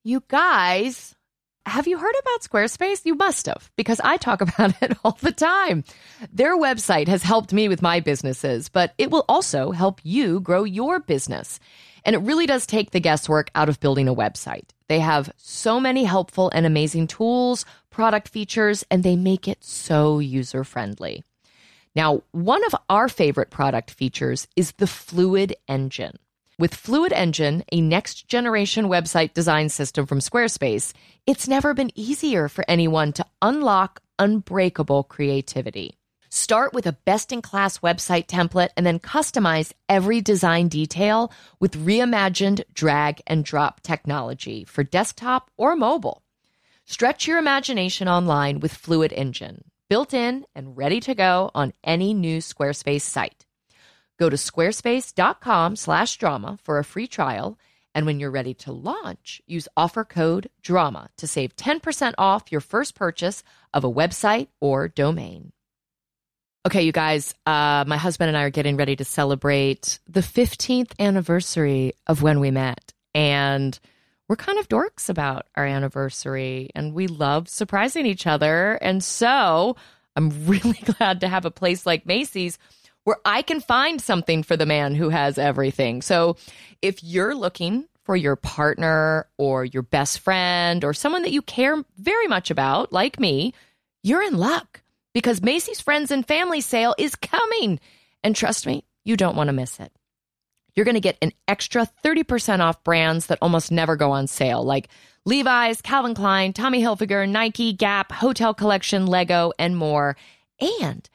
You guys, have you heard about Squarespace? You must have, because I talk about it all the time. Their website has helped me with my businesses, but it will also help you grow your business. And it really does take the guesswork out of building a website. They have so many helpful and amazing tools, product features, and they make it so user-friendly. Now, one of our favorite product features is the Fluid Engine. With Fluid Engine, a next-generation website design system from Squarespace, it's never been easier for anyone to unlock unbreakable creativity. Start with a best-in-class website template and then customize every design detail with reimagined drag-and-drop technology for desktop or mobile. Stretch your imagination online with Fluid Engine, built in and ready to go on any new Squarespace site. Go to squarespace.com/drama for a free trial, and when you're ready to launch, use offer code DRAMA to save 10% off your first purchase of a website or domain. Okay, you guys, my husband and I are getting ready to celebrate the 15th anniversary of when we met, and we're kind of dorks about our anniversary, and we love surprising each other, and so I'm really glad to have a place like Macy's where I can find something for the man who has everything. So if you're looking for your partner or your best friend or someone that you care very much about, like me, you're in luck because Macy's Friends and Family Sale is coming. And trust me, you don't want to miss it. You're going to get an extra 30% off brands that almost never go on sale, like Levi's, Calvin Klein, Tommy Hilfiger, Nike, Gap, Hotel Collection, Lego, and more. And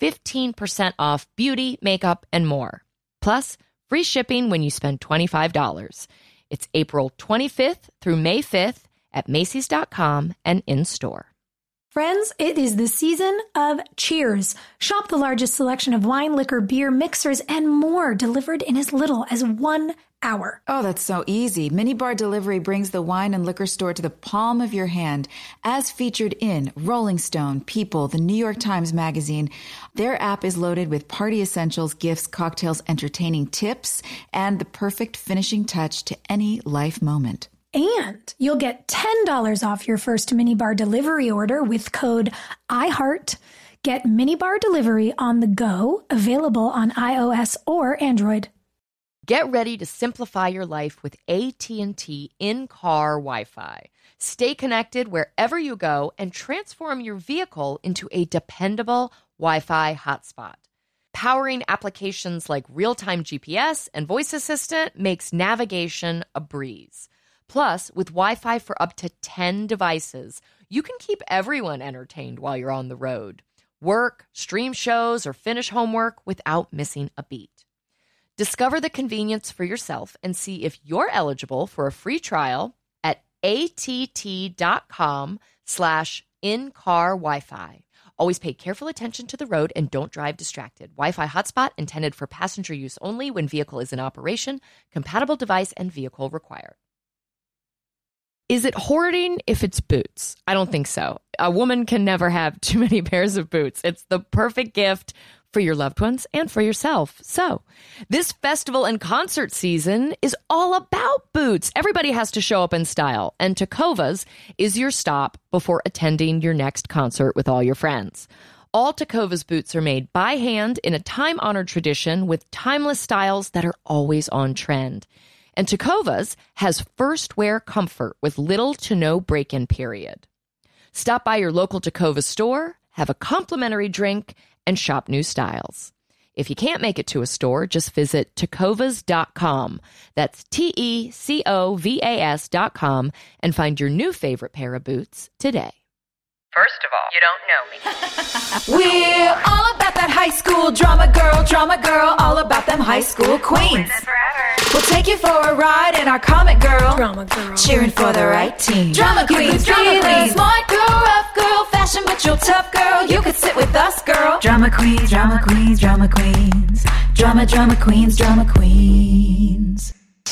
15% off beauty, makeup, and more. Plus, free shipping when you spend $25. It's April 25th through May 5th at Macys.com and in-store. Friends, it is the season of Cheers. Shop the largest selection of wine, liquor, beer, mixers, and more delivered in as little as 1 hour. Oh, that's so easy. Minibar Delivery brings the wine and liquor store to the palm of your hand, as featured in Rolling Stone, People, the New York Times Magazine. Their app is loaded with party essentials, gifts, cocktails, entertaining tips, and the perfect finishing touch to any life moment. And you'll get $10 off your first Minibar Delivery order with code IHEART. Get Minibar Delivery on the go, available on iOS or Android. Get ready to simplify your life with AT&T in-car Wi-Fi. Stay connected wherever you go and transform your vehicle into a dependable Wi-Fi hotspot. Powering applications like real-time GPS and voice assistant makes navigation a breeze. Plus, with Wi-Fi for up to 10 devices, you can keep everyone entertained while you're on the road. Work, stream shows, or finish homework without missing a beat. Discover the convenience for yourself and see if you're eligible for a free trial at att.com/in-car Wi-Fi. Always pay careful attention to the road and don't drive distracted. Wi-Fi hotspot intended for passenger use only when vehicle is in operation. Compatible device and vehicle required. Is it hoarding if it's boots? I don't think so. A woman can never have too many pairs of boots. It's the perfect gift for your loved ones and for yourself. So, this festival and concert season is all about boots. Everybody has to show up in style, and Tecovas is your stop before attending your next concert with all your friends. All Tecovas boots are made by hand in a time-honored tradition with timeless styles that are always on trend. And Tecovas has first wear comfort with little to no break-in period. Stop by your local Tecovas store, have a complimentary drink, and shop new styles. If you can't make it to a store, just visit tecovas.com. That's TECOVAS.com and find your new favorite pair of boots today. First of all, you don't know me. We're all about that high school drama, girl, all about them high school queens. We'll take you for a ride in our comic girl, Drama girl. cheering for the right team. Drama queens, Drama queens, smart girl, rough girl, fashion but you're tough girl. You could sit with us, girl. Drama queens, drama queens, drama queens. Drama queens, drama queens.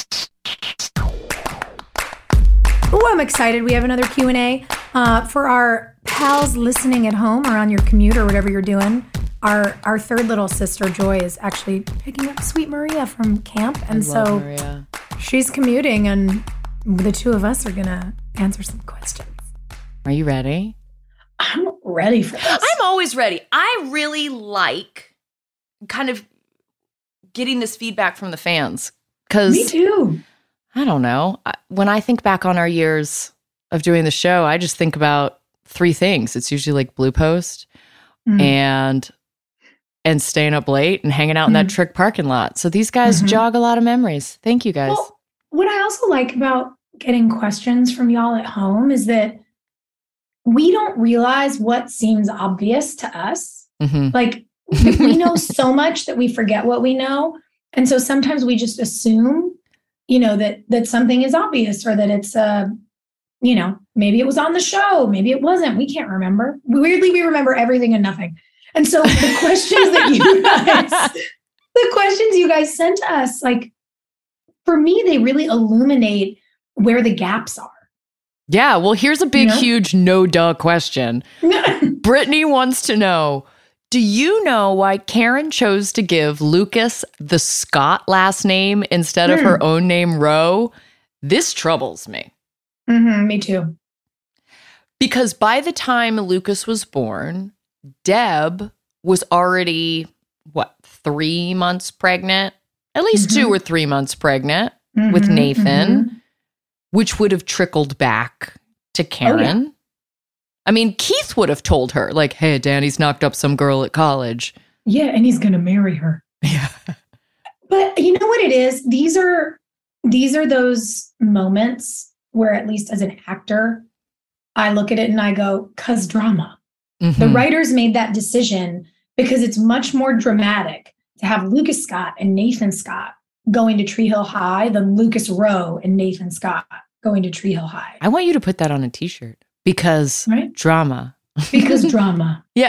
Oh, I'm excited. We have another Q&A for our pals listening at home or on your commute or whatever you're doing. Our third little sister, Joy, is actually picking up sweet Maria from camp. And so Maria. she's commuting and The two of us are going to answer some questions. Are you ready? I'm ready for this. I'm always ready. I really like kind of getting this feedback from the fans. Me too. I don't know. When I think back on our years of doing the show, I just think about three things. It's usually like Blue Post and staying up late and hanging out in that trick parking lot. So these guys jog a lot of memories. Thank you, guys. Well, what I also like about getting questions from y'all at home is that we don't realize what seems obvious to us. Like we know so much that we forget what we know. And so sometimes we just assume, that something is obvious or that it's, maybe it was on the show. Maybe it wasn't. We can't remember. Weirdly, we remember everything and nothing. And so the questions you guys sent us, like, for me, they really illuminate where the gaps are. Yeah, well, here's a big, huge no-duh question. Brittany wants to know, do you know why Karen chose to give Lucas the Scott last name instead of her own name, Rowe? This troubles me. Me too. Because by the time Lucas was born, Deb was already, 3 months pregnant? At least 2 or 3 months pregnant with Nathan, which would have trickled back to Karen. Oh, yeah. I mean, Keith would have told her, like, hey, Danny's knocked up some girl at college. Yeah, and he's going to marry her. Yeah. But you know what it is? These are those moments where, at least as an actor, I look at it and I go, 'cause drama. The writers made that decision because it's much more dramatic to have Lucas Scott and Nathan Scott going to Tree Hill High than Lucas Rowe and Nathan Scott going to Tree Hill High. I want you to put that on a t-shirt because drama. Because drama. Yeah.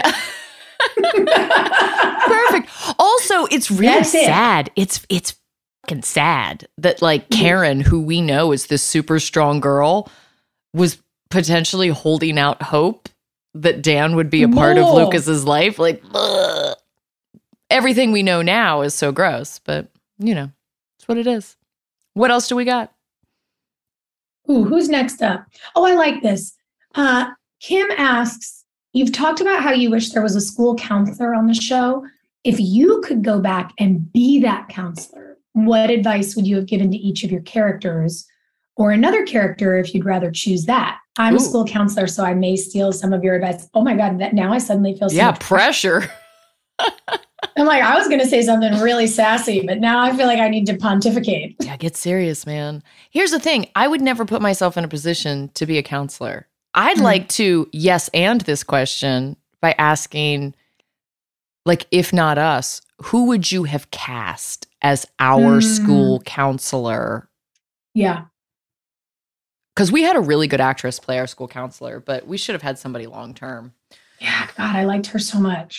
Perfect. Also, it's really sad. It's fucking sad that like Karen, who we know is this super strong girl, was potentially holding out hope that Dan would be a part of Lucas's life. Like, ugh. Everything we know now is so gross, but it's what it is. What else do we got? Ooh, who's next up? Oh, I like this. Kim asks, you've talked about how you wish there was a school counselor on the show. If you could go back and be that counselor, what advice would you have given to each of your characters or another character if you'd rather choose that? I'm a school counselor, so I may steal some of your advice. Oh my God, that now I suddenly feel so much pressure. I'm like, I was going to say something really sassy, but now I feel like I need to pontificate. Yeah, get serious, man. Here's the thing. I would never put myself in a position to be a counselor. I'd like to yes and this question by asking, like, if not us, who would you have cast as our school counselor? Yeah. Because we had a really good actress play our school counselor, but we should have had somebody long-term. Yeah, God, I liked her so much.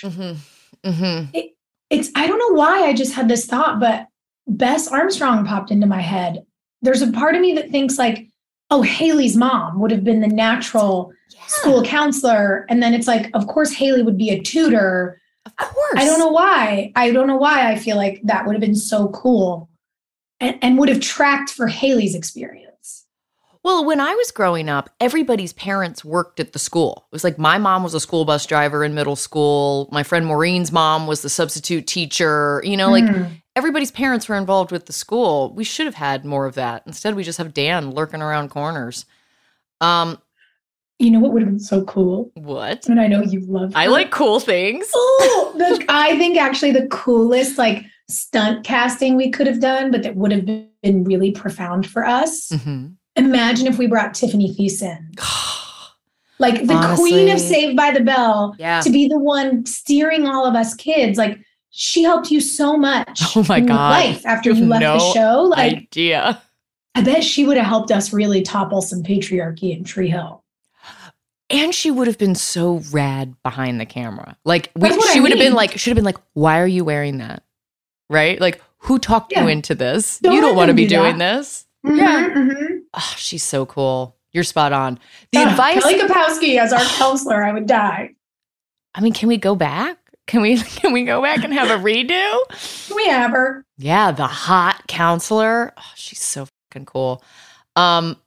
It's I don't know why I just had this thought, but Bess Armstrong popped into my head. There's a part of me that thinks like, oh, Haley's mom would have been the natural school counselor. And then it's like, of course, Haley would be a tutor. Of course. I don't know why. I feel like that would have been so cool and would have tracked for Haley's experience. Well, when I was growing up, everybody's parents worked at the school. It was like my mom was a school bus driver in middle school. My friend Maureen's mom was the substitute teacher. Like everybody's parents were involved with the school. We should have had more of that. Instead, we just have Dan lurking around corners. You know what would have been so cool? What? And I know you love her. I like cool things. Oh, I think actually the coolest like stunt casting we could have done, but that would have been really profound for us. Imagine if we brought Tiffany Thiessen, like the queen of Saved by the Bell, to be the one steering all of us kids. Like she helped you so much. Oh my God! Life after you left the show. Like idea. I bet she would have helped us really topple some patriarchy in Tree Hill. And she would have been so rad behind the camera. Like she would have been like, why are you wearing that? Right? Like who talked you into this? You don't want to be doing this. Oh, she's so cool. You're spot on. The advice, Kelly Kapowski as our counselor, I would die. I mean, can we go back? Can we go back and have a redo? Can we have her? Yeah, the hot counselor. Oh, she's so fucking cool.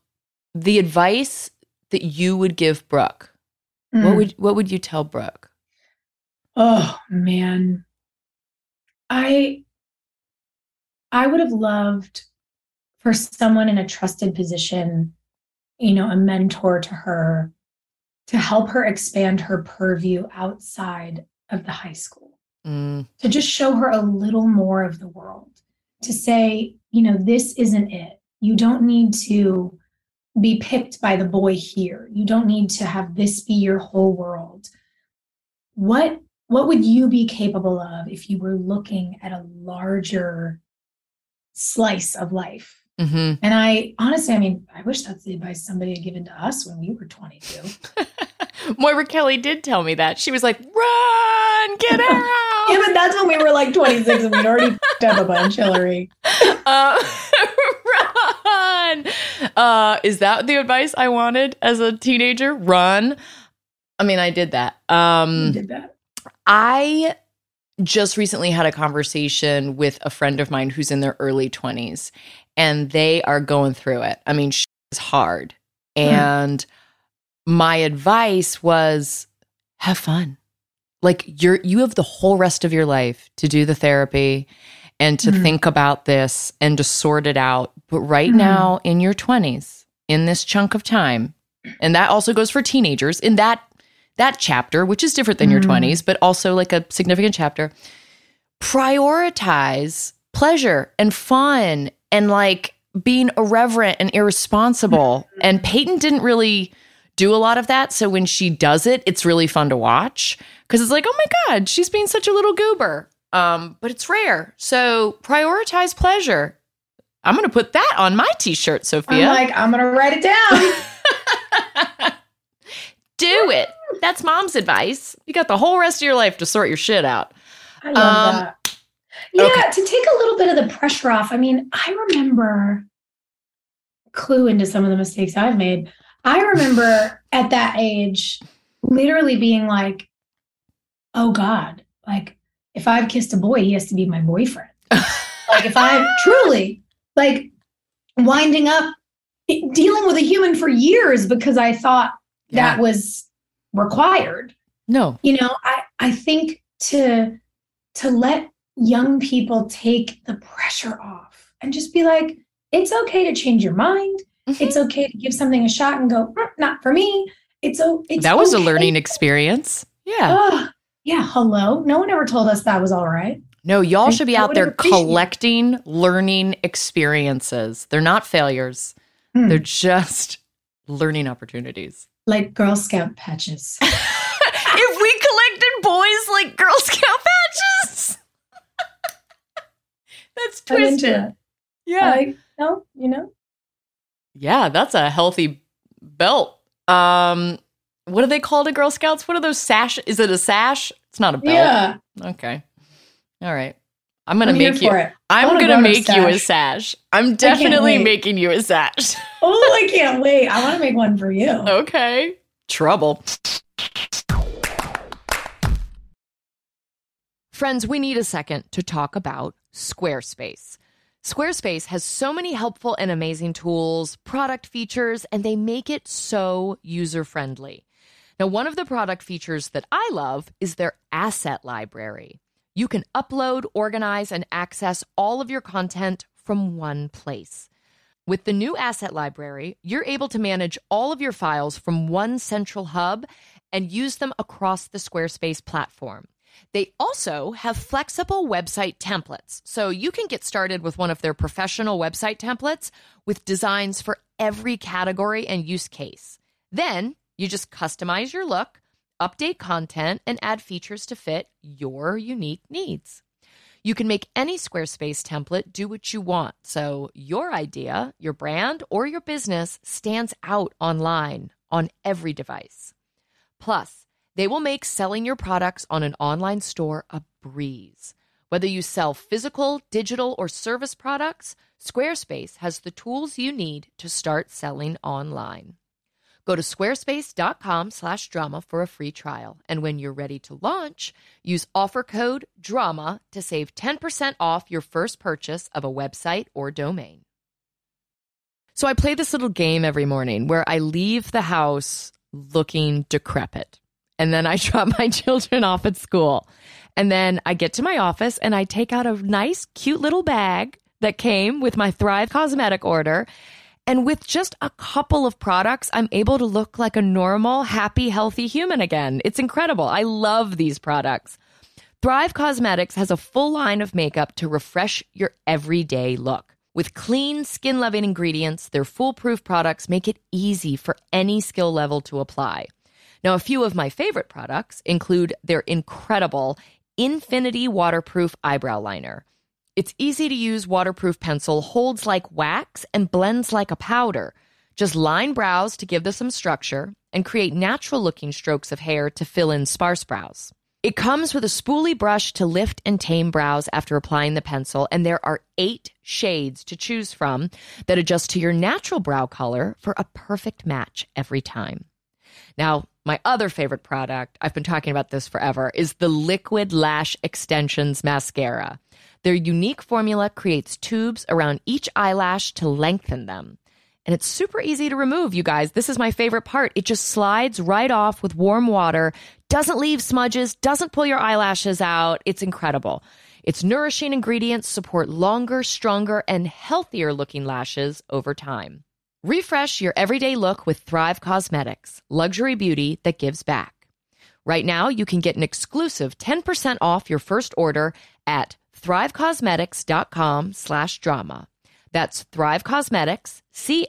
the advice that you would give Brooke, what would you tell Brooke? Oh man. I would have loved for someone in a trusted position, a mentor to her, to help her expand her purview outside of the high school, to just show her a little more of the world, to say, this isn't it. You don't need to be picked by the boy here. You don't need to have this be your whole world. What would you be capable of if you were looking at a larger slice of life? And I honestly, I wish that's the advice somebody had given to us when we were 22. Moira Kelly did tell me that. She was like, run, get out. Yeah, but that's when we were like 26 and we'd already picked up a bunch, Hillary. Run. Is that the advice I wanted as a teenager? Run. I did that. You did that. I just recently had a conversation with a friend of mine who's in their early 20s, and they are going through it. It's hard. And my advice was, have fun. Like you have the whole rest of your life to do the therapy and to think about this and to sort it out. But right now in your 20s, in this chunk of time, and that also goes for teenagers, in that chapter, which is different than your 20s, but also like a significant chapter, prioritize pleasure and fun and like being irreverent and irresponsible. And Peyton didn't really do a lot of that. So when she does it, it's really fun to watch because it's like, oh my God, she's being such a little goober. But it's rare. So prioritize pleasure. I'm going to put that on my t-shirt, Sophia. I'm going to write it down. Do it. That's mom's advice. You got the whole rest of your life to sort your shit out. I love that. Yeah, to take a little bit of the pressure off. I remember, clue into some of the mistakes I've made. I remember at that age literally being like, oh God, like if I've kissed a boy, he has to be my boyfriend. Like if I truly like winding up dealing with a human for years because I thought that was required. No. I think to let young people take the pressure off and just be like, it's okay to change your mind. It's okay to give something a shot and go, not for me. That was a learning experience. Yeah. Yeah. Hello. No one ever told us that was all right. No, y'all should be out there collecting learning experiences. They're not failures. They're just learning opportunities. Like Girl Scout patches. If we collected boys like Girl Scout patches. That's twisted. Yeah. Yeah, that's a healthy belt. What are they called at Girl Scouts? What are those sash? Is it a sash? It's not a belt. Yeah. Okay. All right. I'm going to make you. It. I'm going to make you a sash. I'm definitely making you a sash. Oh, I can't wait. I want to make one for you. Okay. Trouble. Friends, we need a second to talk about Squarespace. Squarespace has so many helpful and amazing tools, product features, and they make it so user-friendly. Now, one of the product features that I love is their asset library. You can upload, organize, and access all of your content from one place. With the new asset library, you're able to manage all of your files from one central hub and use them across the Squarespace platform. They also have flexible website templates, so you can get started with one of their professional website templates with designs for every category and use case. Then you just customize your look, update content, and add features to fit your unique needs. You can make any Squarespace template do what you want, so your idea, your brand, or your business stands out online on every device. Plus, they will make selling your products on an online store a breeze. Whether you sell physical, digital, or service products, Squarespace has the tools you need to start selling online. Go to squarespace.com/drama for a free trial. And when you're ready to launch, use offer code DRAMA to save 10% off your first purchase of a website or domain. So I play this little game every morning where I leave the house looking decrepit. And then I drop my children off at school. And then I get to my office and I take out a nice, cute little bag that came with my Thrive Cosmetic order. And with just a couple of products, I'm able to look like a normal, happy, healthy human again. It's incredible. I love these products. Thrive Cosmetics has a full line of makeup to refresh your everyday look. With clean, skin-loving ingredients, their foolproof products make it easy for any skill level to apply. Now, a few of my favorite products include their incredible Infinity Waterproof Eyebrow Liner. Its easy-to-use waterproof pencil holds like wax and blends like a powder. Just line brows to give them some structure and create natural-looking strokes of hair to fill in sparse brows. It comes with a spoolie brush to lift and tame brows after applying the pencil, and there are 8 shades to choose from that adjust to your natural brow color for a perfect match every time. Now, my other favorite product, I've been talking about this forever, is the Liquid Lash Extensions Mascara. Their unique formula creates tubes around each eyelash to lengthen them. And it's super easy to remove, you guys. This is my favorite part. It just slides right off with warm water, doesn't leave smudges, doesn't pull your eyelashes out. It's incredible. Its nourishing ingredients support longer, stronger, and healthier looking lashes over time. Refresh your everyday look with Thrive Cosmetics, luxury beauty that gives back. Right now, you can get an exclusive 10% off your first order at thrivecosmetics.com/drama. That's Thrive Cosmetics,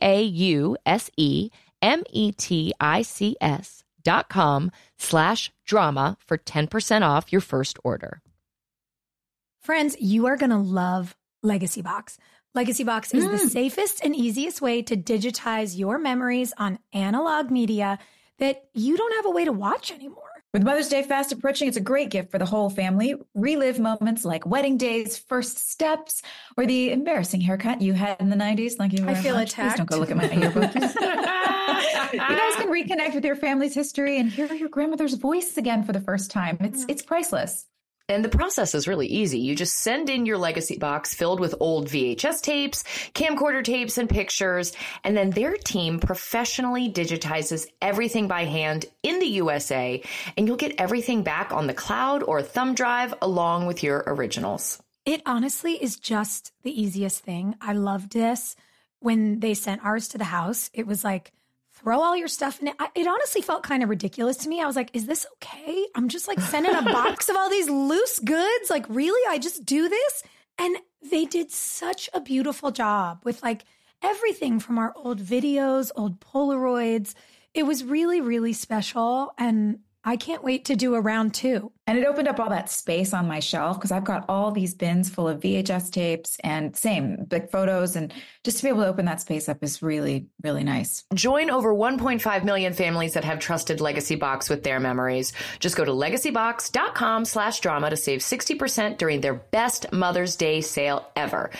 CAUSEMETICS.com/drama for 10% off your first order. Friends, you are going to love Legacy Box. Legacy Box is the safest and easiest way to digitize your memories on analog media that you don't have a way to watch anymore. With Mother's Day fast approaching, it's a great gift for the whole family. Relive moments like wedding days, first steps, or the embarrassing haircut you had in the 90s. Like you I feel much. attacked. Please don't go look at my yearbook. You guys can reconnect with your family's history and hear your grandmother's voice again for the first time. It's priceless. And the process is really easy. You just send in your Legacy Box filled with old VHS tapes, camcorder tapes, and pictures, and then their team professionally digitizes everything by hand in the USA, and you'll get everything back on the cloud or a thumb drive along with your originals. It honestly is just the easiest thing. I loved this. When they sent ours to the house, it was like, throw all your stuff in it. It honestly felt kind of ridiculous to me. I was like, is this okay? I'm just like sending a box of all these loose goods. Like, really? I just do this? And they did such a beautiful job with like everything from our old videos, old Polaroids. It was really, really special. And I can't wait to do a round 2. And it opened up all that space on my shelf because I've got all these bins full of VHS tapes and same big photos. And just to be able to open that space up is really, really nice. Join over 1.5 million families that have trusted Legacy Box with their memories. Just go to legacybox.com/drama to save 60% during their best Mother's Day sale ever.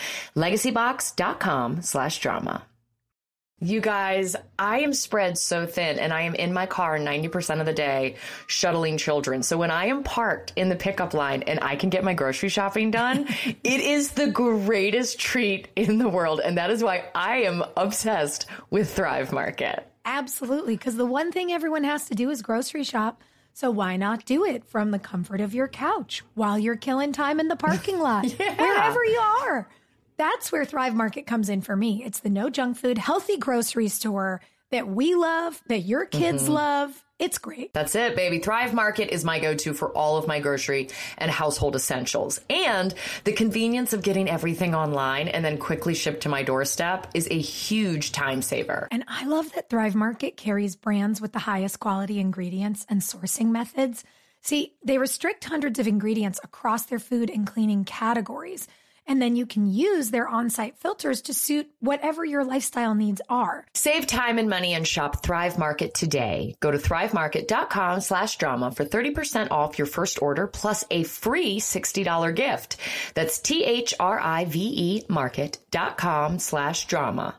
Legacybox.com/drama. You guys, I am spread so thin and I am in my car 90% of the day shuttling children. So when I am parked in the pickup line and I can get my grocery shopping done, it is the greatest treat in the world. And that is why I am obsessed with Thrive Market. Absolutely. Because the one thing everyone has to do is grocery shop. So why not do it from the comfort of your couch while you're killing time in the parking lot, wherever you are? That's where Thrive Market comes in for me. It's the no junk food, healthy grocery store that we love, that your kids love. It's great. That's it, baby. Thrive Market is my go-to for all of my grocery and household essentials. And the convenience of getting everything online and then quickly shipped to my doorstep is a huge time saver. And I love that Thrive Market carries brands with the highest quality ingredients and sourcing methods. See, they restrict hundreds of ingredients across their food and cleaning categories. And then you can use their on-site filters to suit whatever your lifestyle needs are. Save time and money and shop Thrive Market today. Go to thrivemarket.com/drama for 30% off your first order plus a free $60 gift. That's THRIVE market.com/drama.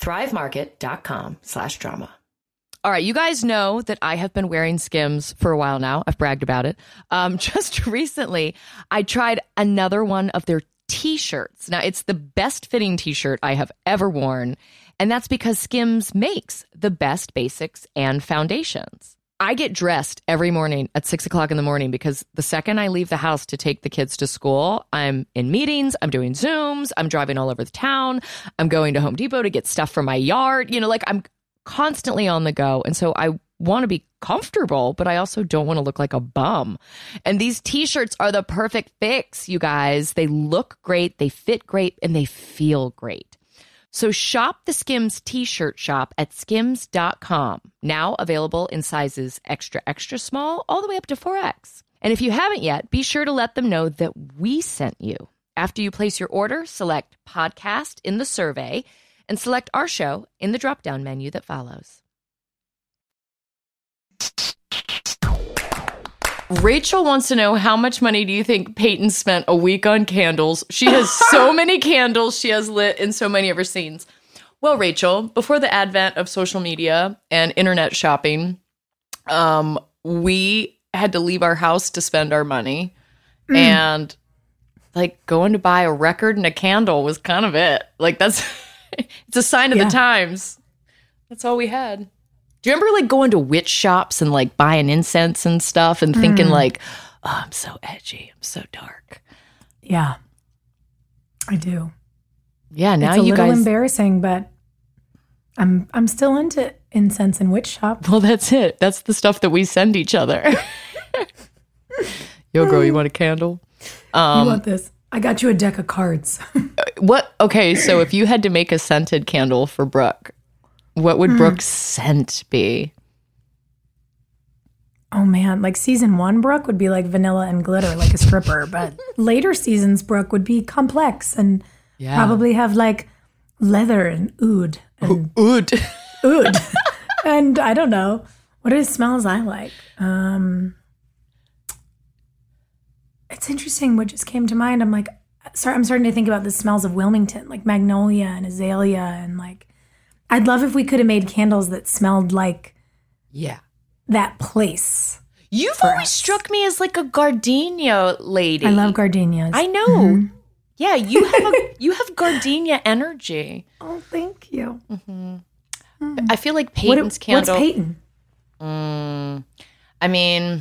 thrivemarket.com/drama. All right, you guys know that I have been wearing Skims for a while now. I've bragged about it. Just recently, I tried another one of their t-shirts. Now, it's the best fitting t-shirt I have ever worn, and that's because Skims makes the best basics and foundations. I get dressed every morning at 6 o'clock in the morning because the second I leave the house to take the kids to school, I'm in meetings, I'm doing Zooms, I'm driving all over the town, I'm going to Home Depot to get stuff from my yard. Like I'm constantly on the go. And so I want to be comfortable, but I also don't want to look like a bum. And these t-shirts are the perfect fix, you guys. They look great, they fit great, and they feel great. So shop the Skims t-shirt shop at skims.com. Now available in sizes extra, extra small all the way up to 4X. And if you haven't yet, be sure to let them know that we sent you. After you place your order, select podcast in the survey and select our show in the drop-down menu that follows. Rachel wants to know, how much money do you think Peyton spent a week on candles? She has so many candles she has lit in so many of her scenes. Well, Rachel, before the advent of social media and internet shopping, we had to leave our house to spend our money. And like going to buy a record and a candle was kind of it. Like that's, it's a sign of the times. That's all we had. Do you remember like going to witch shops and like buying incense and stuff and thinking like, oh, I'm so edgy, I'm so dark? Yeah, I do. Yeah, now it's a you little guys embarrassing, but I'm still into incense and witch shop. Well, that's it. That's the stuff that we send each other. Yo, girl, you want a candle? You want this? I got you a deck of cards. What? Okay, so if you had to make a scented candle for Brooke, what would Brooke's scent be? Oh man, like season 1 Brooke would be like vanilla and glitter, like a stripper. But later seasons Brooke would be complex and probably have like leather and oud. And Oud. Oud. And I don't know. What are the smells I like? It's interesting what just came to mind. I'm starting to think about the smells of Wilmington, like magnolia and azalea, and like I'd love if we could have made candles that smelled like that place. You've always struck me as like a gardenia lady. I love gardenias. I know. Mm-hmm. Yeah, you have gardenia energy. Oh, thank you. Mm-hmm. I feel like Peyton's candle. What's Peyton? I mean,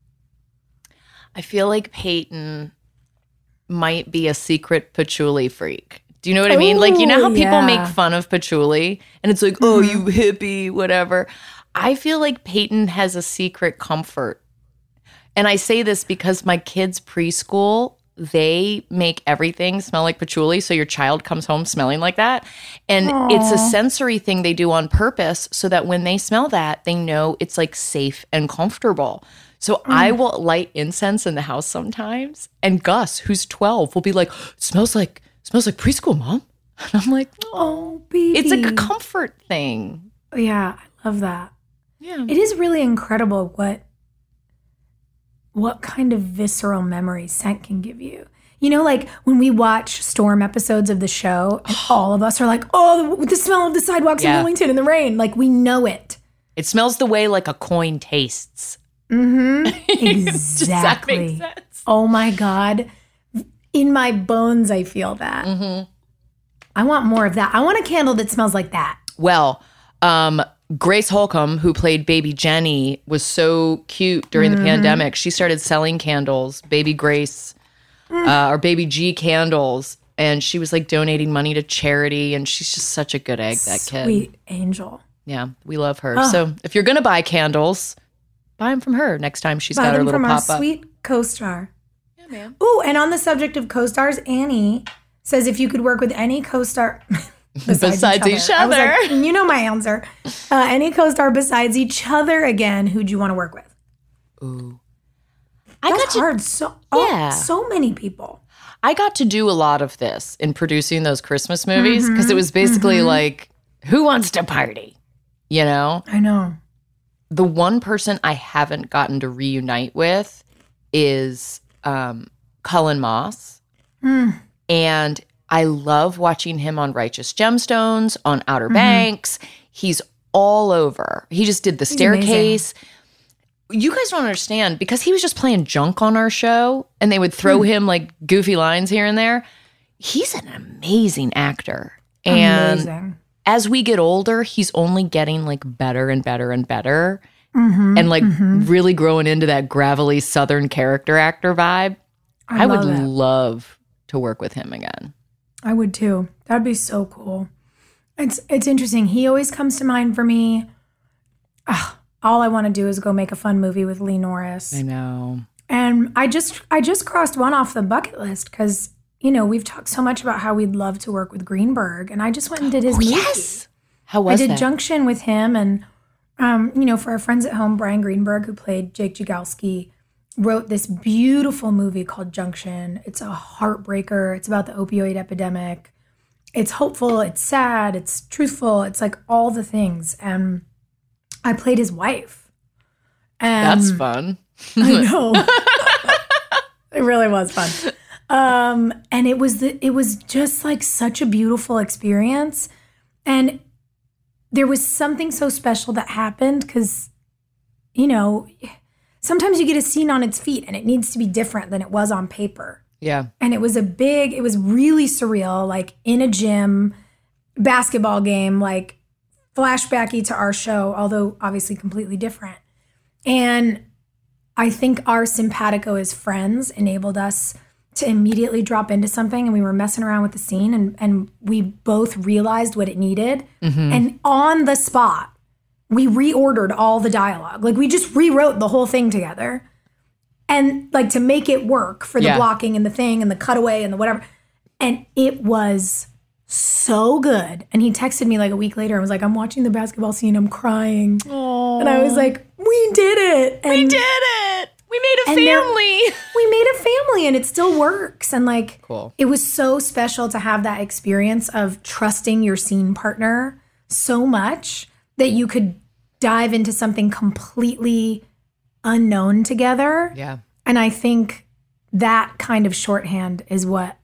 I feel like Peyton might be a secret patchouli freak. Do you know what I mean? Like, you know how people make fun of patchouli and it's like, oh, you hippie, whatever. I feel like Peyton has a secret comfort. And I say this because my kids' preschool, they make everything smell like patchouli. So your child comes home smelling like that. And it's a sensory thing they do on purpose so that when they smell that, they know it's like safe and comfortable. So I will light incense in the house sometimes. And Gus, who's 12, will be like, it smells like preschool, Mom. And I'm like, oh, baby. It's like a comfort thing. Yeah, I love that. Yeah. It is really incredible what kind of visceral memory scent can give you. You know, like when we watch Storm episodes of the show, and all of us are like, oh, the smell of the sidewalks in Wilmington in the rain. Like we know it. It smells the way like a coin tastes. Exactly. Does that make sense? Oh my God. In my bones, I feel that. I want more of that. I want a candle that smells like that. Well, Grace Holcomb, who played Baby Jenny, was so cute during the pandemic. She started selling candles, Baby Grace, or Baby G candles. And she was like donating money to charity. And she's just such a good egg, that kid. Sweet angel. Yeah, we love her. So if you're going to buy candles, buy them from her next time she's got her little pop-up. Buy them from our sweet co-star. Yeah, man. Ooh, and on the subject of co-stars, Annie says if you could work with any co-star besides each other. I was like, you know my answer. Any co-star besides each other again, who'd you want to work with? Ooh. That's hard. So many people. I got to do a lot of this in producing those Christmas movies because it was basically like, who wants to party? You know? I know. The one person I haven't gotten to reunite with is Cullen Moss. And I love watching him on Righteous Gemstones, on Outer Banks. He's all over. He just did The Staircase. You guys don't understand because he was just playing junk on our show and they would throw him like goofy lines here and there. he's an amazing actor. And Amazing. as we get older, he's only getting like better and better and better. And like really growing into that gravelly Southern character actor vibe. I would love to work with him again. I would too. That'd be so cool. It's interesting. He always comes to mind for me. All I want to do is go make a fun movie with Lee Norris. I know. And I just crossed one off the bucket list because, you know, we've talked so much about how we'd love to work with Greenberg. And I just went and did his movie. Yes. How was I did that? Junction with him. And, you know, for our friends at home, Brian Greenberg, who played Jake Jagalski, wrote this beautiful movie called Junction. It's a heartbreaker. It's about the opioid epidemic. It's hopeful. It's sad. It's truthful. It's like all the things. And I played his wife. And That's fun. I know. It really was fun. And it was just like such a beautiful experience. And there was something so special that happened because, you know, sometimes you get a scene on its feet and it needs to be different than it was on paper. Yeah. And it was really surreal, like in a gym, basketball game, like flashbacky to our show, although obviously completely different. And I think our simpatico as friends enabled us to immediately drop into something, and we were messing around with the scene and we both realized what it needed. And on the spot, we reordered all the dialogue. Like we just rewrote the whole thing together. And like to make it work for the blocking and the thing and the cutaway and the whatever. And it was so good. And he texted me like a week later and was like, I'm watching the basketball scene, I'm crying. Aww. And I was like, we did it. And we did it. We made a family. We made a family and it still works. And like, cool. It was so special to have that experience of trusting your scene partner so much that you could dive into something completely unknown together. Yeah. And I think that kind of shorthand is what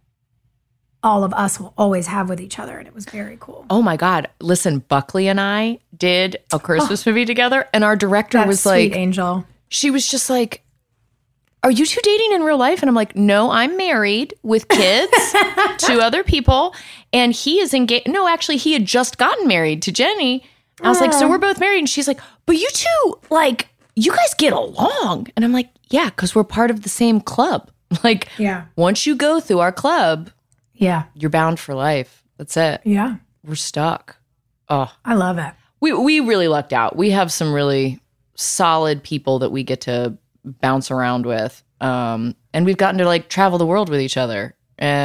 all of us will always have with each other. And it was very cool. Oh my God. Listen, Buckley and I did a Christmas movie together and our director was sweet like, angel. She was just like, are you two dating in real life? And I'm like, no, I'm married with kids to other people. And he is engaged. No, actually, he had just gotten married to Jenny. I was like, so we're both married. And she's like, but you two, like, you guys get along. And I'm like, yeah, because we're part of the same club. Like, once you go through our club, you're bound for life. That's it. Yeah. We're stuck. Oh, I love it. We really lucked out. We have some really solid people that we get to bounce around with. And we've gotten to like travel the world with each other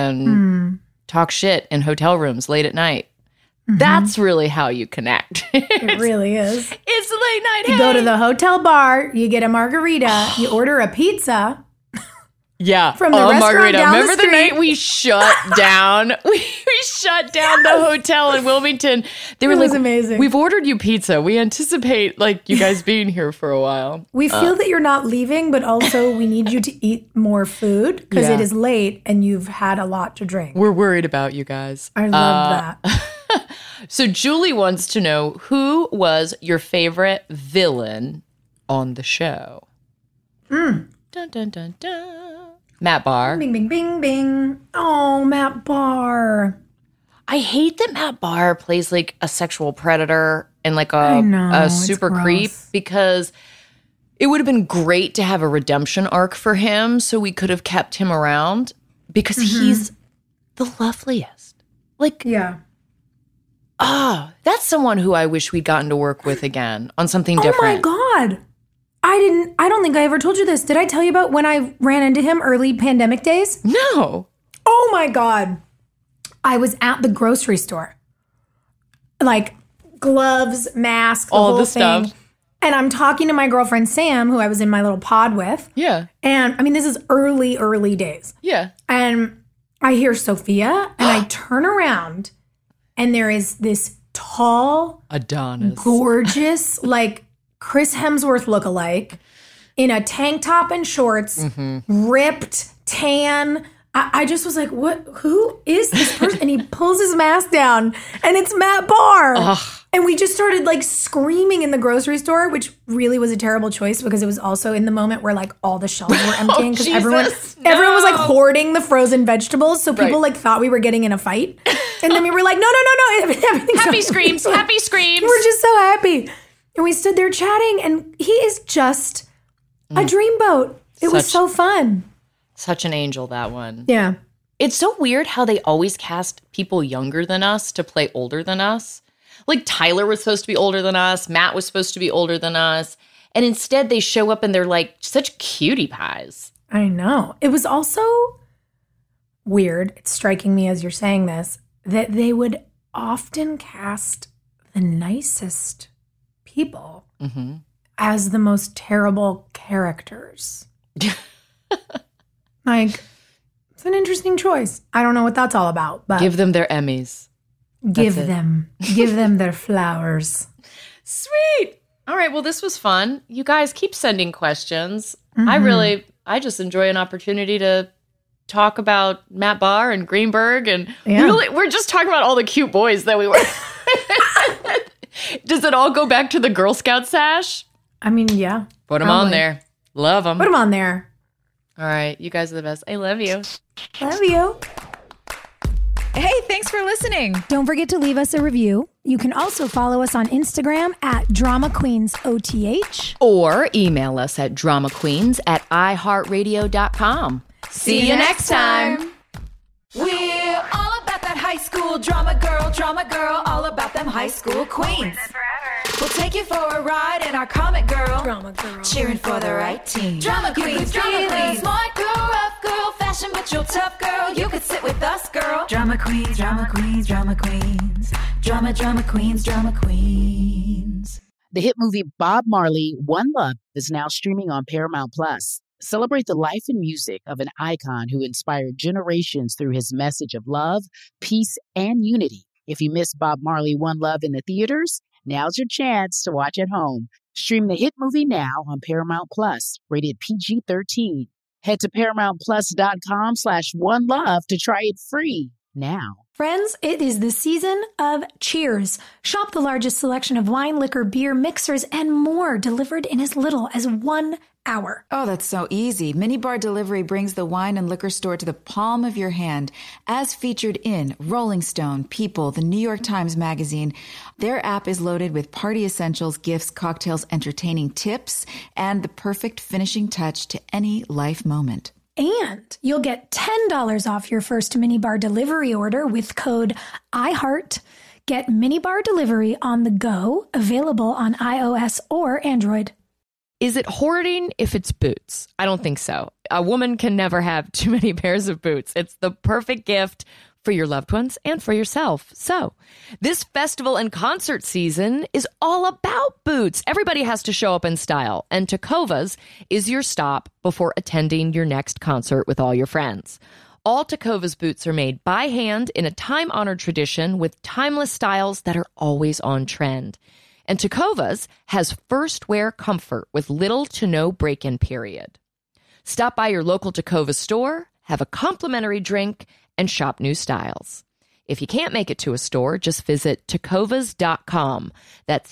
and talk shit in hotel rooms late at night. That's really how you connect. It really is. It's late night. You go to the hotel bar, you get a margarita, you order a pizza. Yeah. From the restaurant margarita. down the Remember the street? night we shut down? We shut down the hotel in Wilmington. They were It was like, amazing. We've ordered you pizza. We anticipate like you guys being here for a while. We feel that you're not leaving, but also we need you to eat more food because it is late and you've had a lot to drink. We're worried about you guys. I love that. So Julie wants to know, who was your favorite villain on the show? Dun, dun, dun, dun. Matt Barr. Bing, bing, bing, bing. Oh, Matt Barr. I hate that Matt Barr plays like a sexual predator and like a super creep, because it would have been great to have a redemption arc for him so we could have kept him around, because he's the loveliest. Like, that's someone who I wish we'd gotten to work with again on something different. Oh my God. I don't think I ever told you this. Did I tell you about when I ran into him early pandemic days? No. Oh my God. I was at the grocery store. Like gloves, mask, all whole the thing. stuff. And I'm talking to my girlfriend Sam, who I was in my little pod with. Yeah. And I mean, this is early days. Yeah. And I hear Sophia and I turn around and there is this tall, Adonis, gorgeous, like Chris Hemsworth lookalike in a tank top and shorts, ripped, tan. I just was like, what? Who is this person? And he pulls his mask down, and it's Matt Barr. Ugh. And we just started like screaming in the grocery store, which really was a terrible choice because it was also in the moment where like all the shelves were emptying because everyone was like hoarding the frozen vegetables. So people like thought we were getting in a fight. And then we were like, no. Happy screams. Happy screams. We're just so happy. And we stood there chatting, and he is just a dreamboat. It was so fun. Such an angel, that one. Yeah. It's so weird how they always cast people younger than us to play older than us. Like Tyler was supposed to be older than us. Matt was supposed to be older than us. And instead they show up and they're like such cutie pies. I know. It was also weird. It's striking me as you're saying this, that they would often cast the nicest people as the most terrible characters. Like, it's an interesting choice. I don't know what that's all about, but give them their Emmys. Give them their flowers. Sweet. All right. Well, this was fun. You guys keep sending questions. I just enjoy an opportunity to talk about Matt Barr and Greenberg. And we're just talking about all the cute boys that we were. Does it all go back to the Girl Scout sash? I mean, yeah. Put them on there. Love them. Put them on there. All right. You guys are the best. I love you. Love you. Hey, thanks for listening. Don't forget to leave us a review. You can also follow us on Instagram at Drama Queens OTH. Or email us at dramaqueens@iheartradio.com. See you next time. We're all about that high school drama girl, all about them high school queens. We'll take you for a ride in our comic girl, cheering for the right team. Drama queens, smart girl, rough girl, fashion but you're tough girl. You could sit with us, girl. Drama queens, drama queens, drama queens, drama queens, drama queens. The hit movie Bob Marley, One Love is now streaming on Paramount Plus. Celebrate the life and music of an icon who inspired generations through his message of love, peace, and unity. If you missed Bob Marley, One Love in the theaters, now's your chance to watch at home. Stream the hit movie now on Paramount Plus, rated PG-13. Head to ParamountPlus.com/OneLove to try it free now. Friends, it is the season of Cheers. Shop the largest selection of wine, liquor, beer, mixers, and more delivered in as little as 1 hour. Oh, that's so easy. Minibar Delivery brings the wine and liquor store to the palm of your hand, as featured in Rolling Stone, People, the New York Times Magazine. Their app is loaded with party essentials, gifts, cocktails, entertaining tips, and the perfect finishing touch to any life moment. And you'll get $10 off your first Minibar delivery order with code IHEART. Get Minibar Delivery on the go, available on iOS or Android. Is it hoarding if it's boots? I don't think so. A woman can never have too many pairs of boots. It's the perfect gift for your loved ones and for yourself. So this festival and concert season is all about boots. Everybody has to show up in style, and Tecovas is your stop before attending your next concert with all your friends. All Tecovas boots are made by hand in a time-honored tradition with timeless styles that are always on trend. And Tecovas has first wear comfort with little to no break-in period. Stop by your local Tecovas store, have a complimentary drink, and shop new styles. If you can't make it to a store, just visit tecovas.com. That's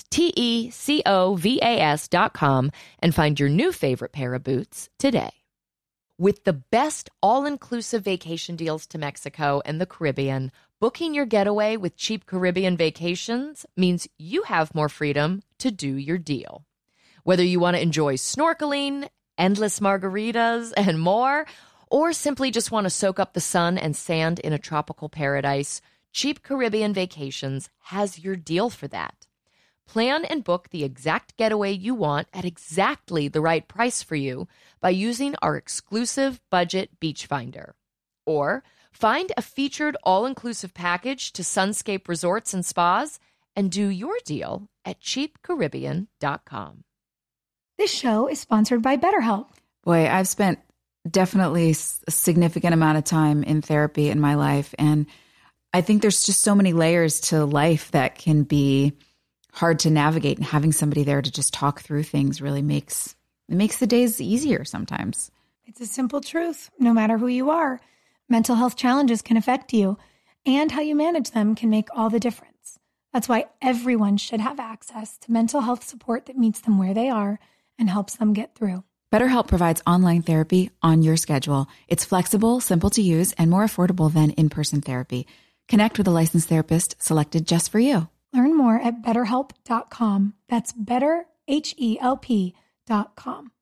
TECOVAS.com and find your new favorite pair of boots today. With the best all-inclusive vacation deals to Mexico and the Caribbean, booking your getaway with Cheap Caribbean Vacations means you have more freedom to do your deal. Whether you want to enjoy snorkeling, endless margaritas, and more, or simply just want to soak up the sun and sand in a tropical paradise, Cheap Caribbean Vacations has your deal for that. Plan and book the exact getaway you want at exactly the right price for you by using our exclusive budget beach finder. Or find a featured all-inclusive package to Sunscape Resorts and Spas and do your deal at cheapcaribbean.com. This show is sponsored by BetterHelp. Boy, I've spent definitely a significant amount of time in therapy in my life. And I think there's just so many layers to life that can be hard to navigate. And having somebody there to just talk through things really makes the days easier sometimes. It's a simple truth, no matter who you are. Mental health challenges can affect you, and how you manage them can make all the difference. That's why everyone should have access to mental health support that meets them where they are and helps them get through. BetterHelp provides online therapy on your schedule. It's flexible, simple to use, and more affordable than in-person therapy. Connect with a licensed therapist selected just for you. Learn more at BetterHelp.com. That's BetterHelp.com.